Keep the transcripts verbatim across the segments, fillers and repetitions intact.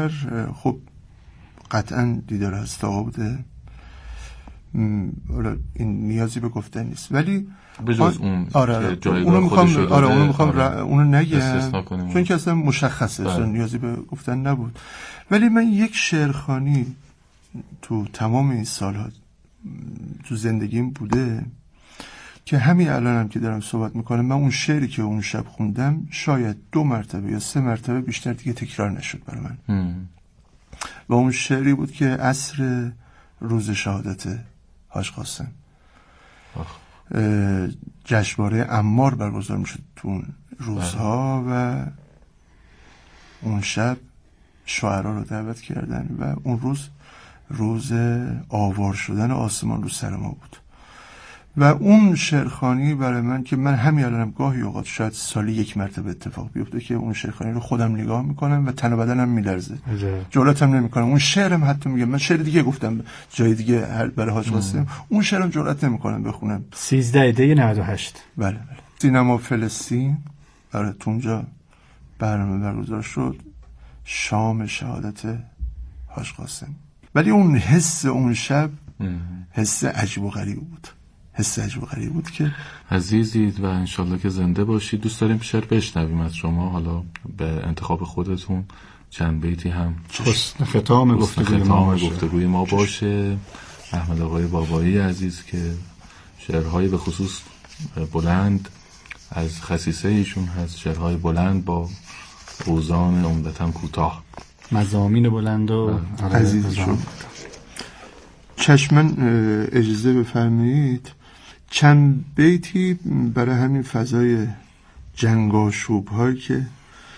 شهر خب قطعا دیدار هست آقا بوده، این نیازی به گفتن نیست، ولی بجز اون آره جایگاه اونو میخوام خودش رو آره اونو میخوام آره. اونو نگم چون که اصلا مشخصه اصلا نیازی به گفتن نبود. ولی من یک شعرخوانی تو تمام این سالها تو زندگیم بوده که همین الانم هم که دارم صحبت میکنم، من اون شعری که اون شب خوندم شاید دو مرتبه یا سه مرتبه بیشتر دیگه تکرار نشد برای من هم. و اون شعری بود که عصر روز شهادت حاج قاسم جشنواره عمار برگزار میشد تو اون روزها و اون شب شاعرها رو دعوت کردن و اون روز روز آوار شدن آسمان رو سر ما بود و اون شعرخوانی برای من که من همین الانم گاهی اوقات شاید سالی یک مرتبه اتفاق بیفته که اون شعرخوانی رو خودم نگاه میکنم و تن و بدنم میلرزه، جرأتم نمیکنم. اون شعرم حتی میگم من شعر دیگه گفتم جای دیگه برای حاج قاسم، اون شعرم جرأت نمیکنم بخونم. سیزده دی نود و هشت بله بله سینما فلسطین برای اونجا برنامه برگزار شد، شام شهادت حاج قاسم. ولی اون حس اون شب حس عجیب و غریب بود، حس عجیب و غریب بود که عزیزید و انشالله که زنده باشید. دوست داریم شعر بشنویم از شما، حالا به انتخاب خودتون چند بیتی هم ختام گفتگوی ما باشه. گفتگوی ما باشه. احمد آقای بابایی عزیز که شعرهای به خصوص بلند از خصیصه ایشون هست، شعرهای بلند با اوزان عمدتاً کوتاه، مضامین بلند و عزیزشون. چشمن اجازه بفرمایید چند بیتی برای همین فضای جنگاشوب هایی که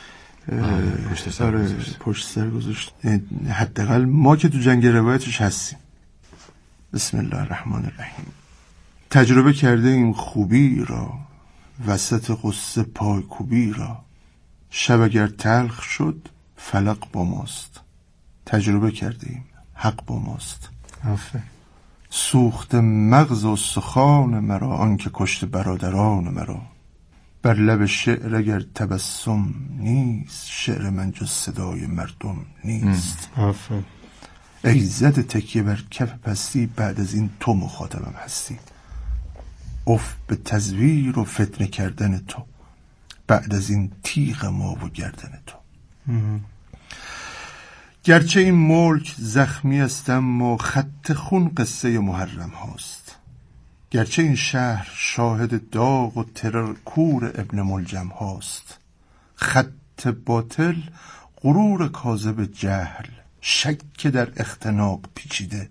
پشت سر گذاشت. پشت سر گذاشت حداقل ما که تو جنگ روایتش هستیم. بسم الله الرحمن الرحیم. تجربه کرده این خوبی را وسط قصه پایکوبی را، شب اگر تلخ شد فلق با ماست، تجربه کردیم حق با ماست. آفه. سوخت مغز و سخان مرا آن که کشت برادران مرا، بر لب شعر اگر تبسم نیست، شعر من جز صدای مردم نیست. آفه. ای زده تکیه بر کف پستی، بعد از این تو مخاطبم هستی. اف به تزویر و فتنه کردن تو، بعد از این تیغ ما و گردن تو. ام. گرچه این ملک زخمی است اما خط خون قصه محرم هاست، گرچه این شهر شاهد داغ و ترور کور ابن ملجم هاست، خط باطل غرور کاذب جهل، شک در اختناق پیچیده،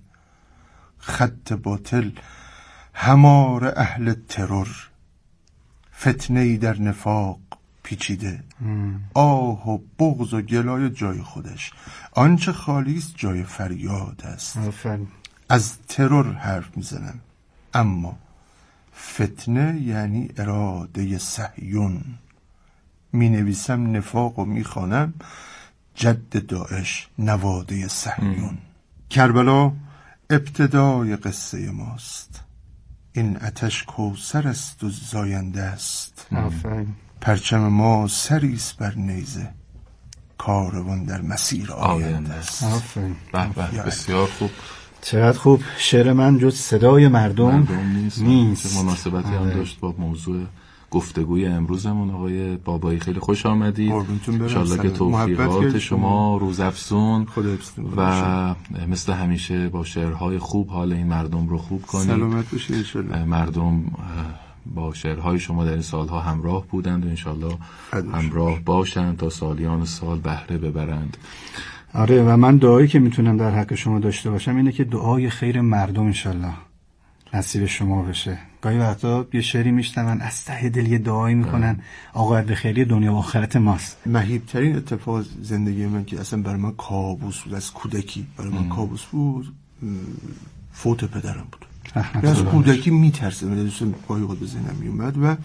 خط باطل همار اهل ترور، فتنه‌ای در نفاق پیچیده. مم. آه و بغض و گلای جای خودش، آنچه خالی است جای فریاد است. آفرین. از ترور حرف میزنم اما فتنه یعنی اراده صهیون. می نویسم نفاق و می خوانم جد داعش نواده صهیون. کربلا ابتدای قصه ماست، این آتش کوثر است و زاینده است. آفرین. پرچم ما سریست بر نیزه، کاروان در مسیر آینده است. آفرین. بسیار خوب. چقدر خوب. شعر من جز صدای مردم, مردم نیست, نیست. چه مناسبتی هم داشت با موضوع گفتگوی امروزمون. آقای بابایی خیلی خوش آمدید. انشالله که توفیقات شما روزافزون و مثل همیشه با شعرهای خوب حال این مردم رو خوب کنید. سلامت باشید انشالله. مردم با شعرهای شما در این سالها همراه بودند و انشالله همراه باشند تا سالیان سال بهره ببرند. آره و من دعایی که میتونم در حق شما داشته باشم اینه که دعای خیر مردم انشالله نصیب شما بشه. گاهی وقتا یه شعری میشنون از ته دل یه دعایی میکنن عاقبت خیری دنیا و آخرت ماست. مهیبترین اتفاق زندگی من که اصلا برای من کابوس بود، از کودکی برای من کابوس بود، فوت پدرم بود. از کودکی میترسم، دوستم گاهی وقت به ذهنم میومد و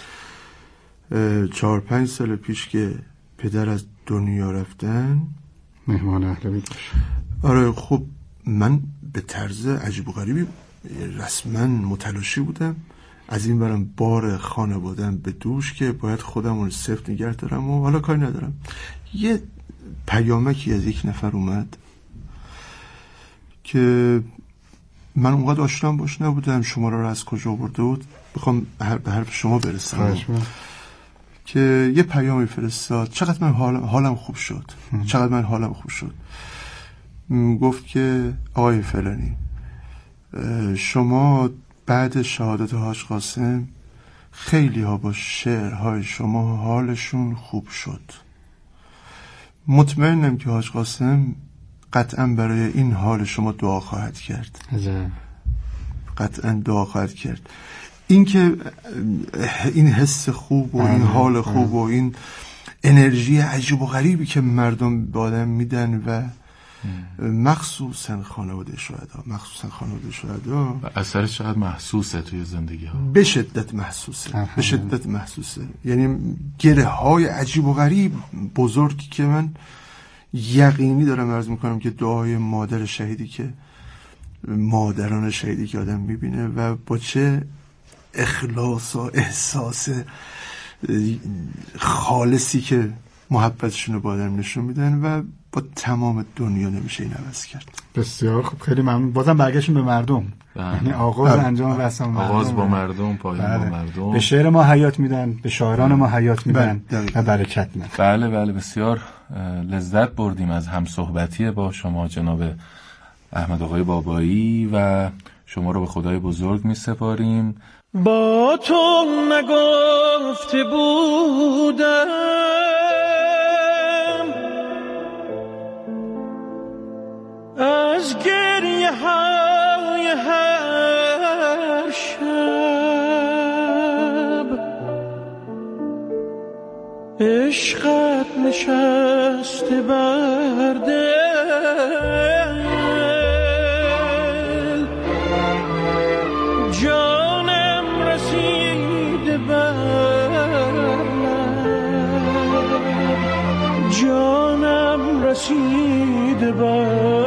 چهار پنج سال پیش که پدر از دنیا رفتن مهمان اهل بیت باشه. آره خب من به طرز عجیب و غریبی رسما متلاشی بودم، از این برم بار خانواده‌ام به دوش که باید خودم رو سفت نگه دارم و حالا کاری ندارم. یه پیامکی از یک نفر اومد که من اونقدر آشنام باش نبودم، شماره رو از کجا برده بود، بخوام به حرف شما برسم که یه پیامی فرستاد. چقدر من حالم, حالم خوب شد ام. چقدر من حالم خوب شد. گفت که آقای فلانی، شما بعد شهادت حاج قاسم خیلی ها با شعرهای شما حالشون خوب شد. مطمئنم که حاج قاسم قطعا برای این حال شما دعا خواهد کرد. قطعا دعا خواهد کرد. این که این حس خوب و این حال خوب و این انرژی عجیب و غریبی که مردم به آدم میدن و مخصوصا خانواده شهدا مخصوصا خانواده شهدا اثرش چقدر محسوسه توی زندگی ها؟ به شدت محسوسه، به شدت محسوسه. یعنی گره های عجیب و غریب بزرگی که من یقینی دارم عرض میکنم که دعای مادر شهیدی که مادران شهیدی که آدم میبینه و با چه اخلاص و احساس خالصی که محبتشون رو با آدم نشون میدن و با تمام دنیا نمیشه این عوض کرد. بسیار خوب، خیلی ممنون. بازم برگشتیم به مردم، یعنی آغاز انجام رسم مردم، آغاز با مردم، پایان با مردم. به شعر ما حیات میدن، به شاعران ما حیات میدن و برکت میدن. بله بله، بسیار لذت بردیم از هم صحبتی با شما جناب احمد آقای بابایی و شما رو به خدای بزرگ می سپاریم. با تو نگفته بودم از گریه های هر شب، عشقت نشسته بر دل، جانم رسیده بر لب، جانم رسیده بر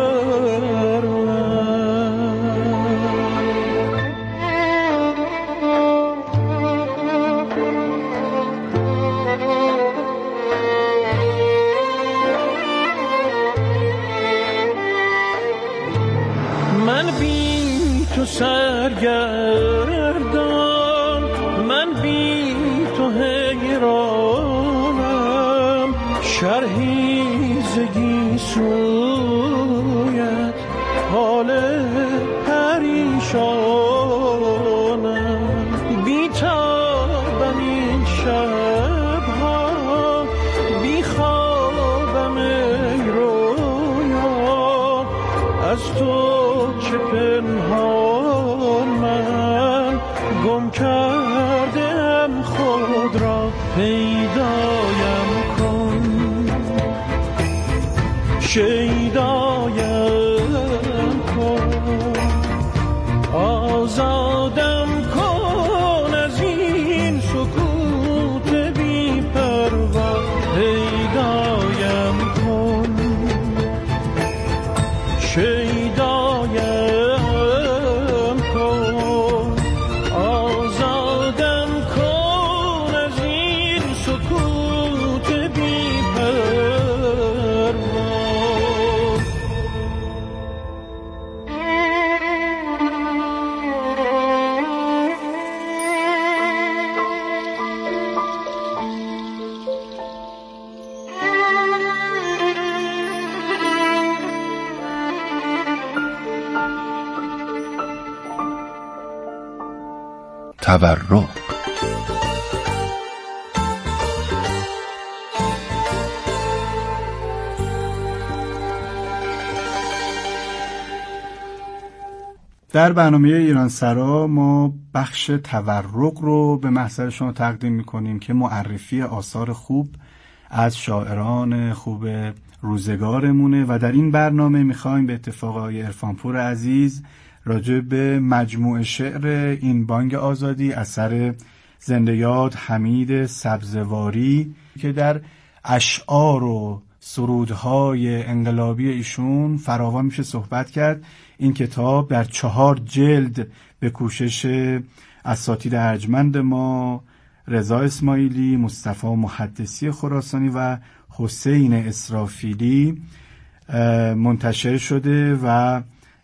سرگردان، من بی تو حیرانم، شرحی زگی سویت حال پریشانم، بی تابم این شبها، بی خوابم ای رویا، از تو چه پنهان من گم کردم خود را، پیدایم کن، شیدایم کن، آزادم کن از این سکوت بی پروا، پیدایم کن، شیدایم کن، آزادم کن از این سکوت بی پروا. تورق. در برنامه ایران سرا ما بخش تورق رو به محضر شما تقدیم میکنیم که معرفی آثار خوب از شاعران خوب روزگارمونه و در این برنامه میخوایم به اتفاق آقای عرفانپور عزیز راجع به مجموعه شعر این بانگ آزادی اثر زنده یاد حمید سبزواری که در اشعار و سرودهای انقلابی ایشون فراوان میشه صحبت کرد. این کتاب در چهار جلد به کوشش اساتید ارجمند ما رضا اسماعیلی، مصطفی محدثی خراسانی و حسین اسرافیلی منتشر شده و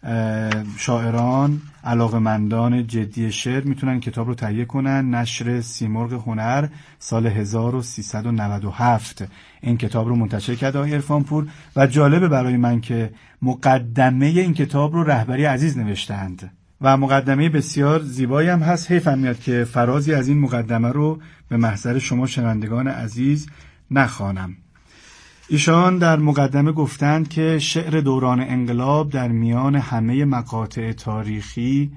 شاعران علاقمندان جدی شعر میتونن کتاب رو تهیه کنن. نشر سیمرغ هنر سال هزار و سیصد و نود و هفت این کتاب رو منتشر کرده آقای عرفانپور و جالبه برای من که مقدمه این کتاب رو رهبری عزیز نوشتند و مقدمه بسیار زیبایی هم هست. حیفم میاد که فرازی از این مقدمه رو به محضر شما شنوندگان عزیز نخوانم. ایشان در مقدمه گفتند که شعر دوران انقلاب در میان همه مقاطع تاریخی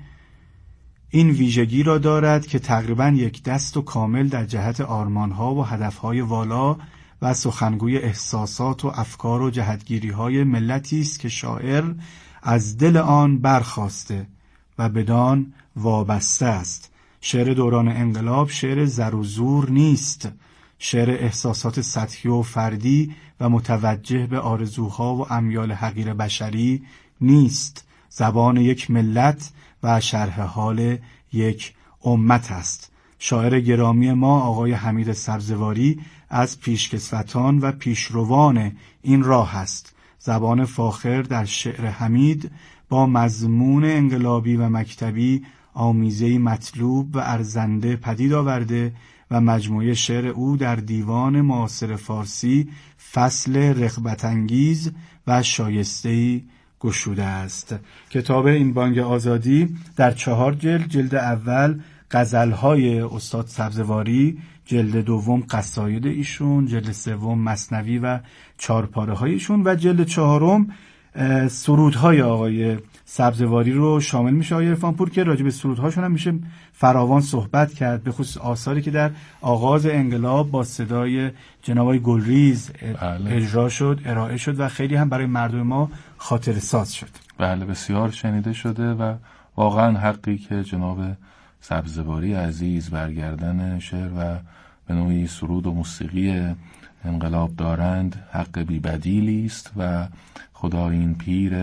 این ویژگی را دارد که تقریباً یک دست و کامل در جهت آرمانها و هدفهای والا و سخنگوی احساسات و افکار و جهتگیریهای ملتی است که شاعر از دل آن برخاسته و بدان وابسته است. شعر دوران انقلاب شعر زر و زور نیست، شعر احساسات سطحی و فردی و متوجه به آرزوها و امیال حقیر بشری نیست، زبان یک ملت و شرح حال یک امت است. شاعر گرامی ما آقای حمید سبزواری از پیشکسوتان و پیشروان این راه است. زبان فاخر در شعر حمید با مضمون انقلابی و مکتبی آمیزه‌ای مطلوب و ارزنده پدید آورده و مجموعه شعر او در دیوان معاصر فارسی فصل رغبت‌انگیز و شایسته‌ای گشوده است. کتاب این بانگ آزادی در چهار جلد، جلد اول غزل‌های استاد سبزواری، جلد دوم قصاید ایشون، جلد سوم مثنوی و چهارپاره‌های ایشون و جلد چهارم سرودهای آقای سبزواری رو شامل میشه. آقای عرفانپور که راجع به سرودهاشون هم میشه فراوان صحبت کرد، به خصوص آثاری که در آغاز انقلاب با صدای جناب آقای گلریز بله. اجرا شد، ارائه شد و خیلی هم برای مردم ما خاطره ساز شد. بله بسیار شنیده شده و واقعا حقی که جناب سبزواری عزیز برگردن شعر و به نوعی سرود و موسیقی انقلاب دارند حق بی بدیلی است و خدا این پیر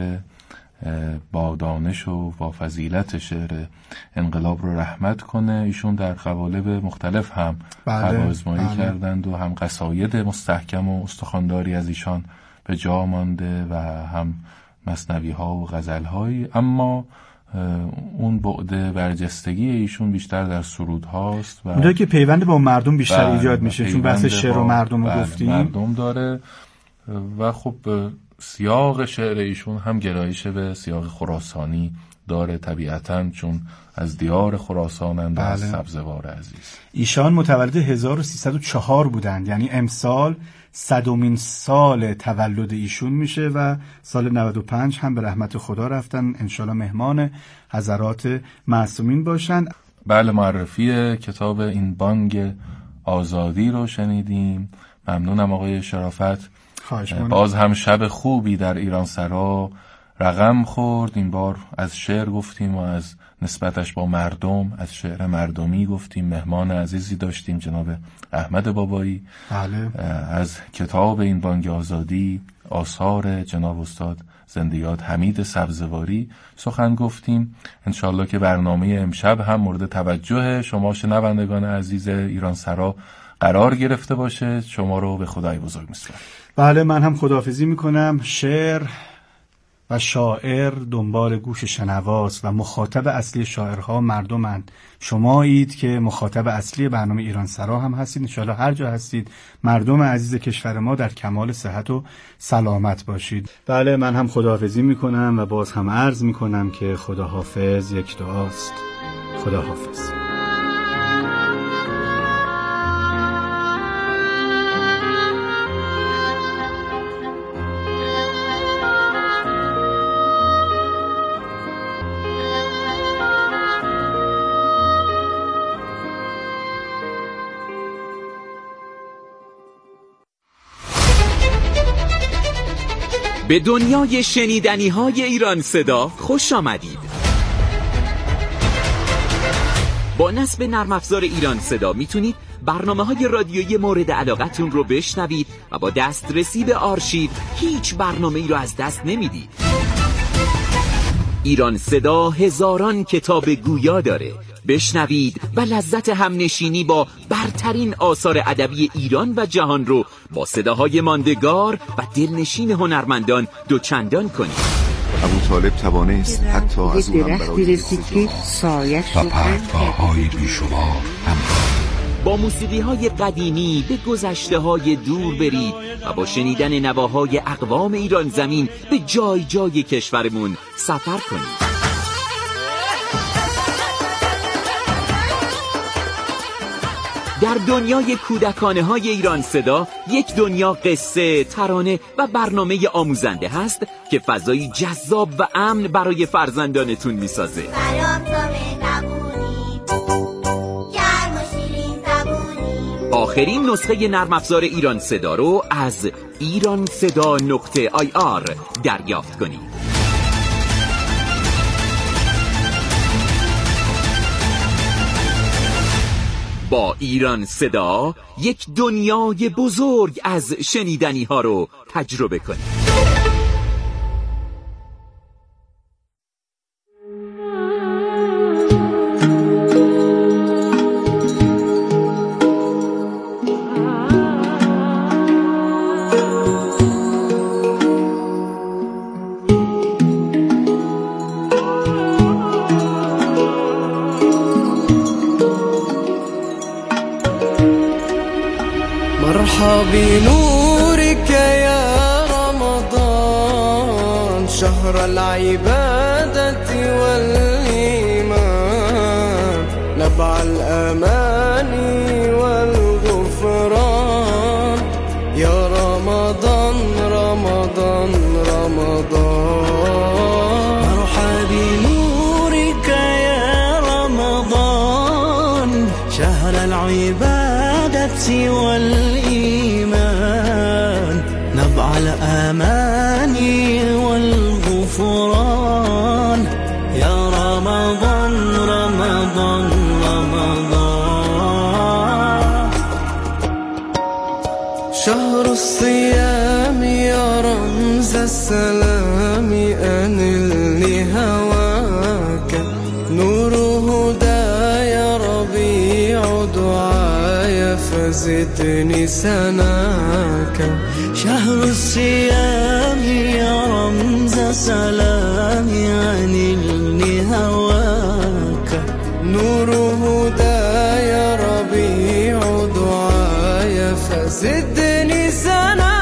با دانش و با فضیلت شعر انقلاب رو رحمت کنه. ایشون در قوالب مختلف هم آزمایی بله. کردند و هم قصاید مستحکم و استخوانداری از ایشان به جا مانده و هم مثنوی ها و غزل هایی، اما اون بعد برجستگی ایشون بیشتر در سرود هاست و اونجایی که پیوند با مردم بیشتر بله ایجاد میشه، چون بحث شعر و مردم رو بله گفتیم مردم داره و خب سیاق شعر ایشون هم گرایش به سیاق خراسانی داره طبیعتاً، چون از دیار خراسانند بله. از سبزوار عزیز. ایشان متولد هزار و سیصد و چهار بودند، یعنی امسال صدمین سال تولد ایشون میشه و سال نود و پنج هم به رحمت خدا رفتن. انشالله مهمان حضرات معصومین باشند. بله معرفی کتاب این بانگ آزادی رو شنیدیم. ممنونم آقای شرافت. باز هم شب خوبی در ایران سرا رقم خورد. این بار از شعر گفتیم و از نسبتش با مردم، از شعر مردمی گفتیم. مهمان عزیزی داشتیم جناب احمد بابایی. بله. از کتاب این بانگ آزادی آثار جناب استاد زنده‌یاد حمید سبزواری سخن گفتیم. انشالله که برنامه امشب هم مورد توجه شما شنوندگان عزیز ایران سرا قرار گرفته باشه. شما رو به خدای بزرگ می‌سپارم. بله من هم خداحافظی میکنم. شعر و شاعر دنبال گوش شنواست و مخاطب اصلی شاعرها مردمند. شمایید که مخاطب اصلی برنامه ایران سرا هم هستید. انشاءالله هر جا هستید مردم عزیز کشور ما در کمال صحت و سلامت باشید. بله من هم خداحافظی میکنم و باز هم عرض میکنم که خداحافظ یک دعاست. خداحافظ. به دنیای شنیدنی های ایران صدا خوش آمدید. با نصب نرم افزار ایران صدا میتونید برنامه های رادیویی مورد علاقتون رو بشنوید و با دسترسی به آرشیو هیچ برنامه ای رو از دست نمیدید. ایران صدا هزاران کتاب گویا داره. بشنوید و لذت همنشینی با برترین آثار ادبی ایران و جهان رو با صداهای ماندگار و دلنشین هنرمندان دوچندان کنید. ابوطالب توانست حتی از او هم برای و پرتگاه‌های بیشمار همراه. با موسیقی های قدیمی به گذشته های دور برید و با شنیدن نواهای اقوام ایران زمین به جای جای کشورمون سفر کنید. در دنیای کودکانه های ایران صدا یک دنیا قصه، ترانه و برنامه آموزنده هست که فضایی جذاب و امن برای فرزندانتون میسازه. آخرین نسخه نرم افزار ایران صدا رو از ایران صدا نقطه آی آر دریافت کنید. با ایران صدا یک دنیای بزرگ از شنیدنی ها رو تجربه کنید. بنورك يا رمضان شهر العبادة والإيمان نبع الأمان والغفران يا رمضان رمضان رمضان مرحبا بنورك يا رمضان شهر العبادة والإيمان نبع الأمان والغفران يا رمضان رمضان رمضان شهر الصيام يا رمز السلام أنلني هواك نور هدى يا ربيع دعايا فزدني سناك شهر الصيام يا رمز سلام أنلني هواك نور هدى يا ربيع دعايا فزدني سناك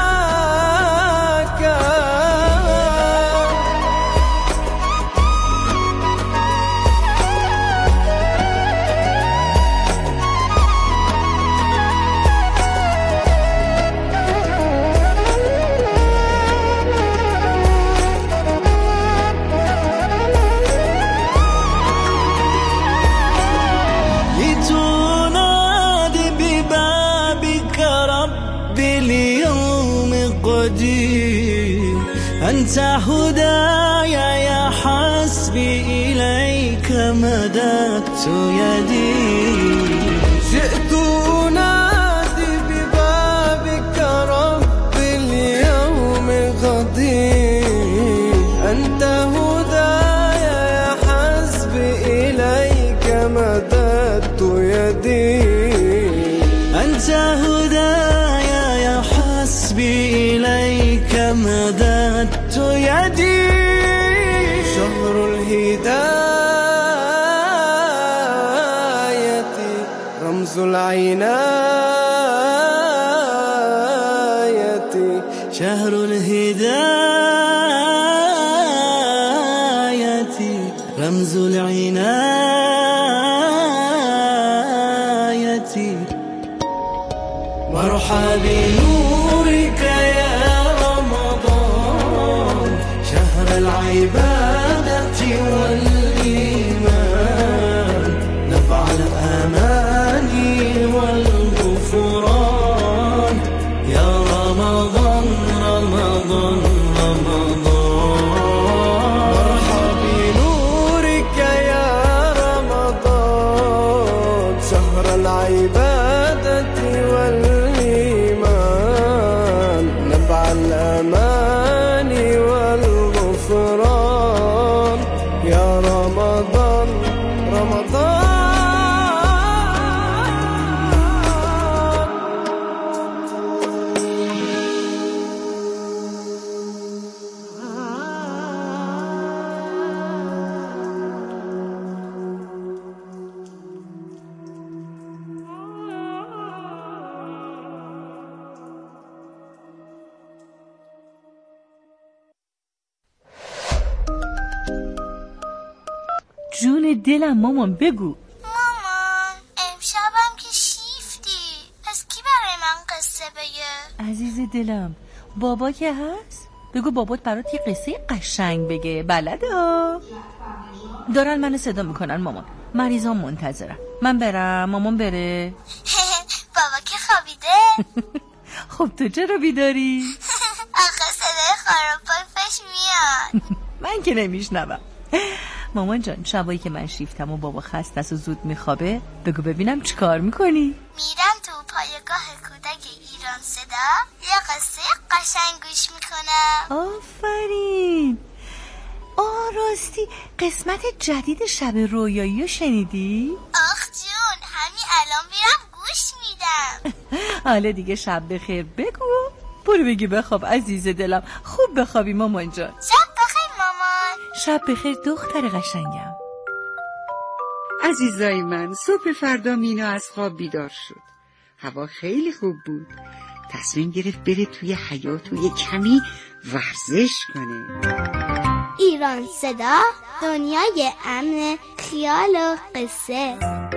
أنت هدايا يا حسبي إليك مددت يدي جئت أنادي ببابك رب اليوم غدي أنت هدايا يا حسبي إليك مددت يدي أنت هدايا يا حسبي إليك مددت يدي شهر الهداية رمز العناية شهر الهداية رمز العناية مرحبا بنورك يا رمضان شهر العبادة والإيمان نبع الأمان والغفران يا رمضان رمضان رمضان مرحبا بنورك يا رمضان شهر العبادة والإيمان نبع الأمان والغفران يا رمضان رمضان جون دلم مامان بگو. مامان امشبم که شیفتی، پس کی برای من قصه بگه؟ عزیز دلم بابا که هست، بگو بابات برات یه قصه قشنگ بگه. بلده ها. دارن منو صدا میکنن مامان، مریضام منتظرم. من برم مامان بره. بابا که خوابیده. خب تو چرا بیداری؟ آخه صدای خاروپایفش میاد. من که نمیشنوم. مامان جان شبایی که من شیفتم و بابا خسته است و زود میخوابه، بگو ببینم چی کار میکنی؟ میرم تو پایگاه کودک ایران صدا، یه قصه قشنگ گوش میکنم. آفرین. آه راستی قسمت جدید شب رویایی رو شنیدی؟ آخ جون همین الان میرم گوش میدم. حالا دیگه شب بخیر بگو، برو بگی بخواب عزیز دلم. خوب بخوابی مامان جان. شب بخیر مامان. شب بخیر دختر قشنگم. عزیزای من، صبح فردا مینا از خواب بیدار شد. هوا خیلی خوب بود. تصمیم گرفت بره توی حیاط و یه کمی ورزش کنه. ایران صدا، دنیای امن، خیال و قصه.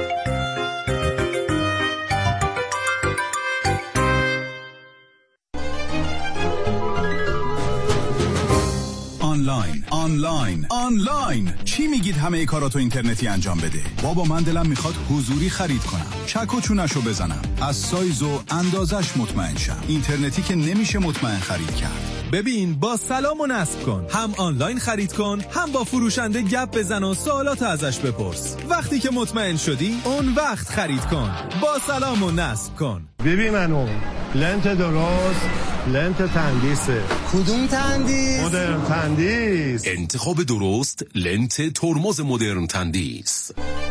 آنلاین آنلاین آنلاین چی میگید همه کاراتو اینترنتی انجام بده؟ بابا من دلم میخواد حضوری خرید کنم، چک و چونشو بزنم، از سایز و اندازش مطمئن شم. اینترنتی که نمیشه مطمئن خرید کرد. ببین با سلام و نصب کن، هم آنلاین خرید کن، هم با فروشنده گپ بزن و سوالات ازش بپرس. وقتی که مطمئن شدی اون وقت خرید کن. با سلام و نصب کن. ببین منو لنت درست، لنت تندیسه. کدوم تندیس؟ مدرن تندیس. انتخاب درست، لنت ترمز مدرن تندیس.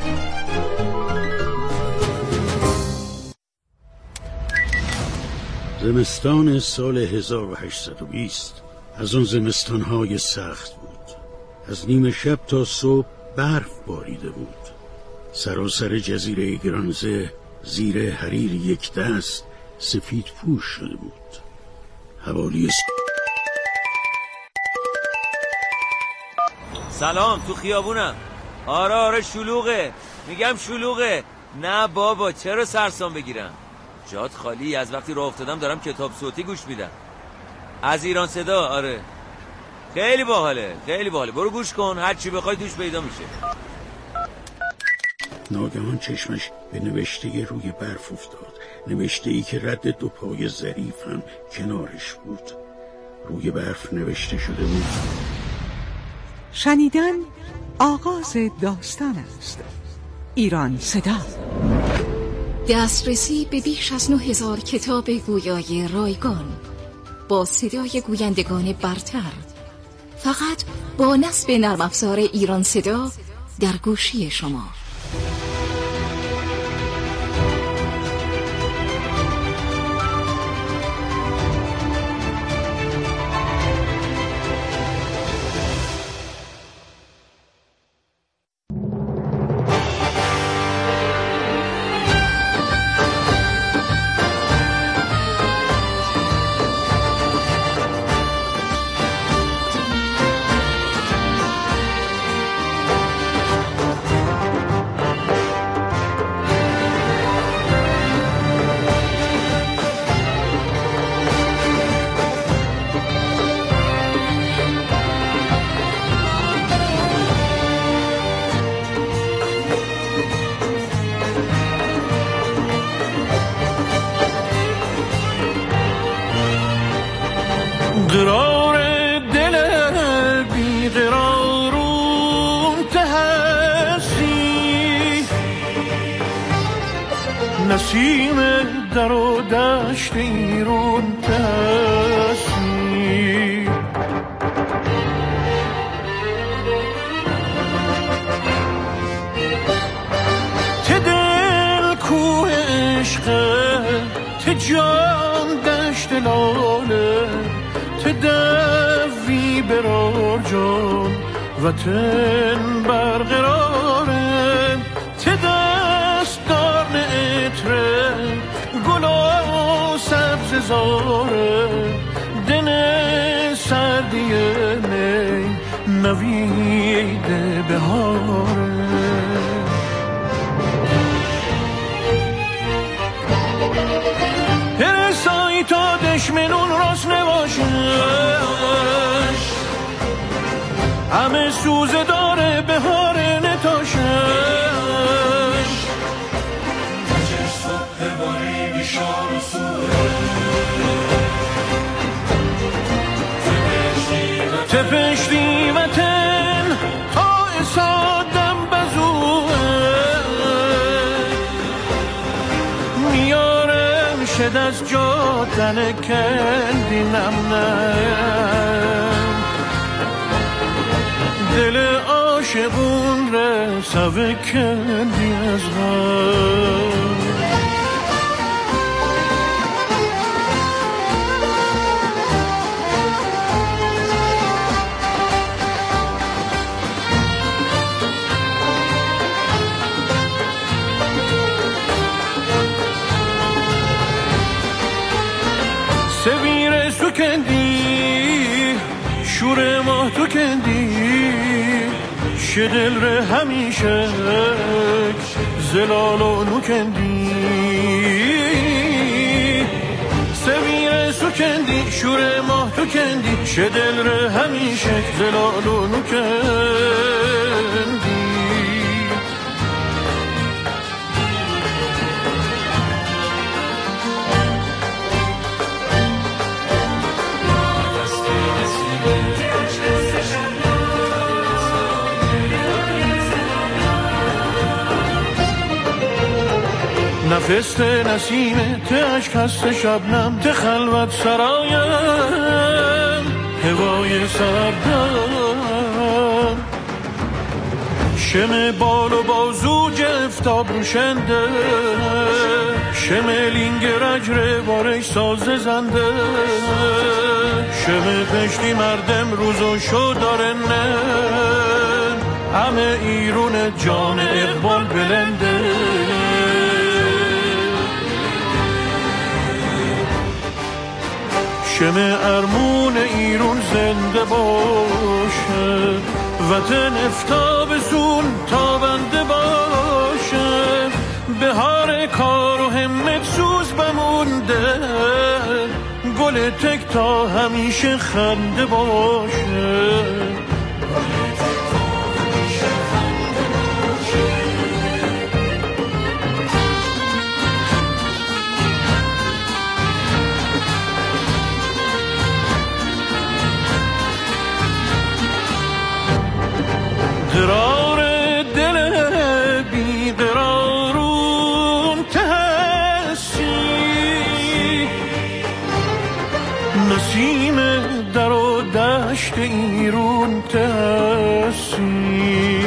زمستان سال هزار و هشتصد و بیست از اون زمستانهای سخت بود. از نیمه شب تا صبح برف باریده بود. سراسر جزیره گرانزه زیر حریر یک دست سفید پوش شده بود. حوالی سلام، تو خیابونم. آره آره شلوغه، میگم شلوغه. نه بابا چرا سرسام بگیرم، جات خالی. از وقتی راه افتادم دارم کتاب صوتی گوش میدم از ایران صدا. آره خیلی باحاله، خیلی باحاله. برو گوش کن، هر چی بخوای توش پیدا میشه. ناگهان چشمش به نوشته روی برف افتاد. نوشته ای که رد دو پای ظریف هم کنارش بود. روی برف نوشته شده بود: شنیدن آغاز داستان است. ایران صدا. دسترسی به بیش از نه هزار کتاب گویای رایگان با صدای گویندگان برتر، فقط با نصب نرم افزار ایران صدا در گوشی شما. قرار دل بی قرارون تهستی، نسیم در و دشت ایرون تهستی. ته دل کوه عشقه، ته جان دشت لاله، ته دوی برار جان وطن برقراره، ته دست دار نعتره گل و سبز زاره، دن سردی می نوید بهاره. هرسایی تا دشمنون راست نباشه، همه سوزه داره بهاره نتاشه. تپشتی وطن تا اسادم بزوه، میارم شد از جا تن کندینم نم، دل عاشقون رسوه کندی از غم. سویر سو کندی شور ماه تو کندی، شدل ره همیشه زلالو نو کندی. سویر سو کندی شور ماه تو کندی، شدل ره همیشه زلالو نو کندی. نفست نسیمه ته عشق هست شبنم، ته خلوت سرایم هوای سردم. شم بال و بازو جفتاب روشنده، شم لینگ رجر بارش ساز زنده. شم پشتی مردم روزو شو داره نه، همه ایرون جان اقبال بلنده. شم ارمون ایرون زنده باشه، وطن افتابسون تابنده باشه. بهار کار و همت سوز بمونده، گل تک تا همیشه خنده باشه. قرار دل بیقرارون تهستی، نسیم در و دشت ایرون تهستی.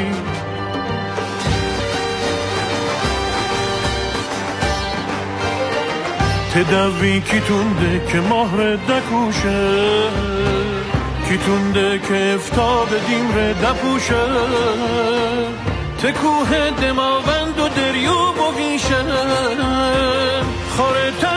تدوی کی تونده که مهر دکوشه، کی تونده که افتاب دیمره دپوشه. تکوه دماوند و دریو بویشه، خاره